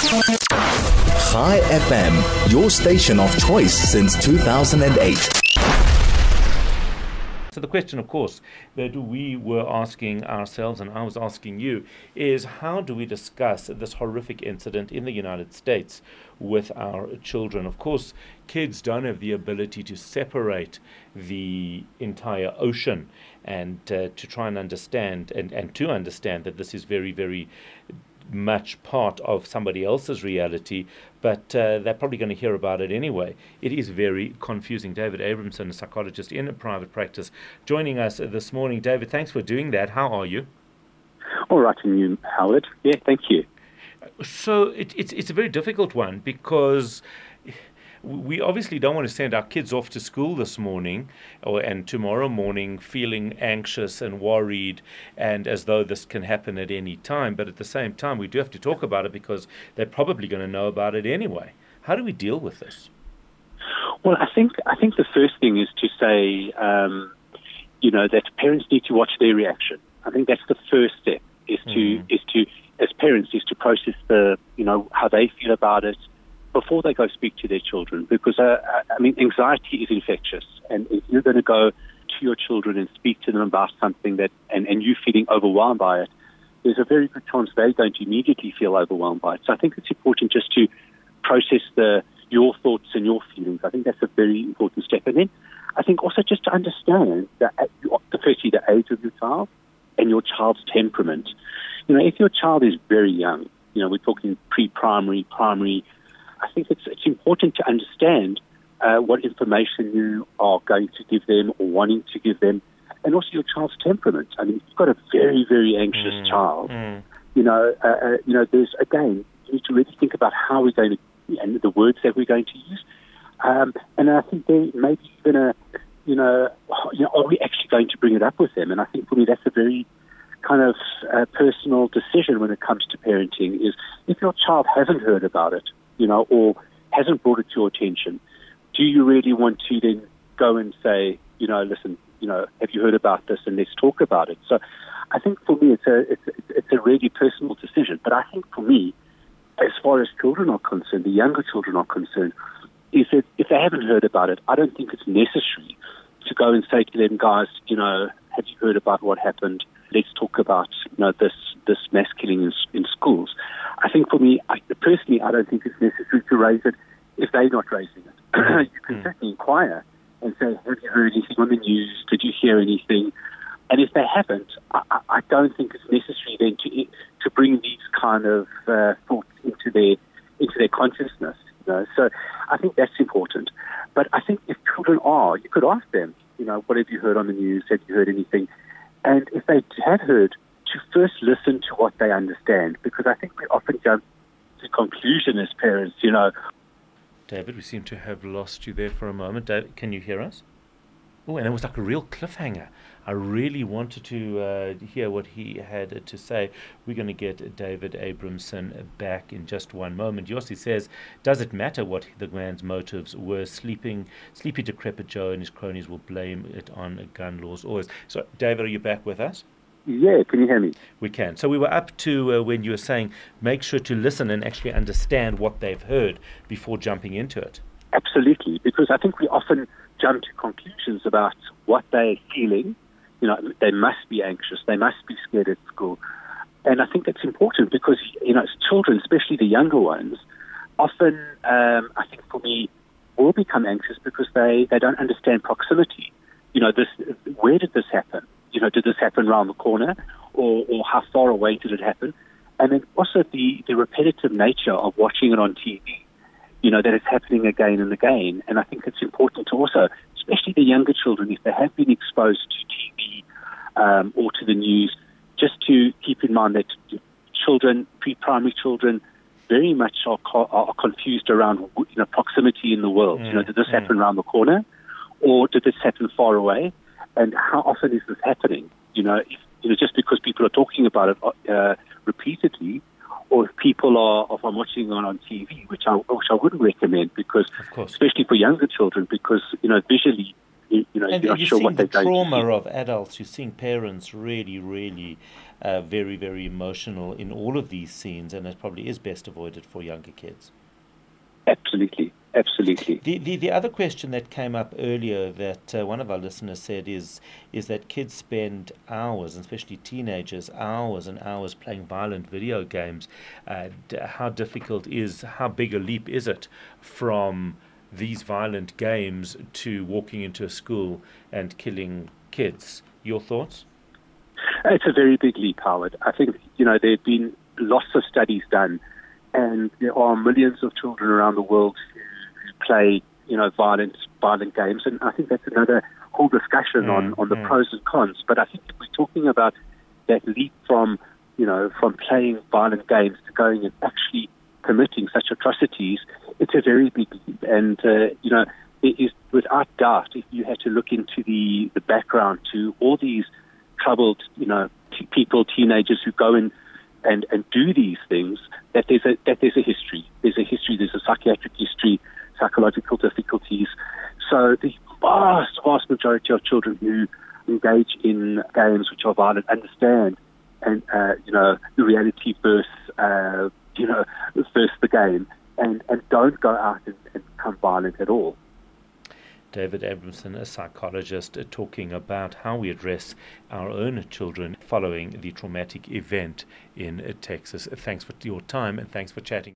Chai FM, your station of choice since 2008. So the question, of course, that we were asking ourselves, and I was asking you, is how do we discuss this horrific incident in the United States with our children? Of course, kids don't have the ability to separate the entire ocean and to try and understand and to understand that this is very, very much part of somebody else's reality, but they're probably going to hear about it anyway. It is very confusing. David Abramson, a psychologist in a private practice, joining us this morning. David, thanks for doing that. How are you? All right, and you, Howard? Yeah, thank you. So it's a very difficult one because we obviously don't want to send our kids off to school this morning and tomorrow morning feeling anxious and worried and as though this can happen at any time. But at the same time, we do have to talk about it because they're probably going to know about it anyway. How do we deal with this? Well, I think the first thing is to say, that parents need to watch their reaction. I think that's the first step. Is to as parents is to process how they feel about it before they go speak to their children, because anxiety is infectious, and if you're going to go to your children and speak to them about something that and you feeling overwhelmed by it, there's a very good chance they're going to immediately feel overwhelmed by it. So I think it's important just to process your thoughts and your feelings. I think that's a very important step. And then I think also just to understand firstly the age of your child and your child's temperament. If your child is very young, we're talking pre-primary, primary, I think it's important to understand what information you are going to give them or wanting to give them, and also your child's temperament. I mean, if you've got a very, very anxious child, there's, again, you need to really think about how we're going to, and the words that we're going to use. And I think there maybe even are we actually going to bring it up with them? And I think for me that's a very kind of personal decision when it comes to parenting, is if your child hasn't heard about it, or hasn't brought it to your attention, do you really want to then go and say, listen, have you heard about this, and let's talk about it? So I think for me it's a really personal decision. But I think for me, as far as children are concerned, the younger children are concerned, is that if they haven't heard about it, I don't think it's necessary to go and say to them, guys, have you heard about what happened? Let's talk about this mass killing in schools. I think for me, personally, I don't think it's necessary to raise it if they're not raising it. You can certainly inquire and say, have you heard anything on the news? Did you hear anything? And if they haven't, I don't think it's necessary then to bring these kind of thoughts into their consciousness. So I think that's important. But I think if children you could ask them, what have you heard on the news? Have you heard anything? And if they have heard, to first listen to what they understand, because I think we often jump to conclusion as parents, David, we seem to have lost you there for a moment. David, can you hear us? Oh, and it was like a real cliffhanger. I really wanted to hear what he had to say. We're going to get David Abramson back in just one moment. Yossi says, does it matter what the man's motives were? Sleepy decrepit Joe and his cronies will blame it on gun laws always. So, David, are you back with us? Yeah, can you hear me? We can. So we were up to when you were saying make sure to listen and actually understand what they've heard before jumping into it. Absolutely, because I think we often jump to conclusions about what they're feeling. They must be anxious, they must be scared at school. And I think that's important because, children, especially the younger ones, often, I think for me, will become anxious because they don't understand proximity. Where did this happen? Did this happen around the corner, or how far away did it happen? And then also the repetitive nature of watching it on TV, that it's happening again and again. And I think it's important to also, especially the younger children, if they have been exposed to TV or to the news, just to keep in mind that children, pre-primary children, very much are confused around proximity in the world. Did this happen around the corner, or did this happen far away? And how often is this happening? Just because people are talking about it repeatedly, or if people are watching on TV, which I wouldn't recommend, because especially for younger children, because visually, you're And not you're sure seeing what the they're going to trauma see. of adults. You're seeing parents really, really very, very emotional in all of these scenes, and it probably is best avoided for younger kids. Absolutely. The other question that came up earlier that one of our listeners said is that kids spend hours, especially teenagers, hours and hours playing violent video games. How big a leap is it from these violent games to walking into a school and killing kids? Your thoughts? It's a very big leap, Howard. I think, there have been lots of studies done, and there are millions of children around the world who play, violent games. And I think that's another whole discussion on the pros and cons. But I think if we're talking about that leap from playing violent games to going and actually committing such atrocities, it's a very big leap. And, it is without doubt, if you had to look into the background to all these troubled, teenagers who go in and do these things, that there's a history. There's a psychiatric history, psychological difficulties. So the vast majority of children who engage in games which are violent understand and the reality versus the game, and don't go out and become violent at all. David Abramson, a psychologist, talking about how we address our own children following the traumatic event in Texas. Thanks for your time and thanks for chatting.